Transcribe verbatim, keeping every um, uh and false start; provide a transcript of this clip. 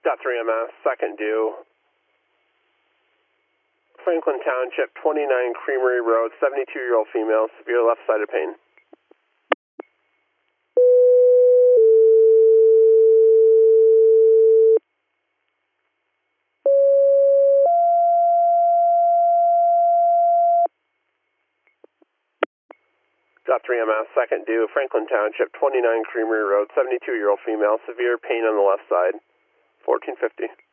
Dot three M S, second due. Franklin Township, twenty-nine Creamery Road, seventy-two-year-old female, severe left-sided pain. Dot three M S, second due, Franklin Township, twenty-nine Creamery Road, seventy-two-year-old female, severe pain on the left side, fourteen fifty.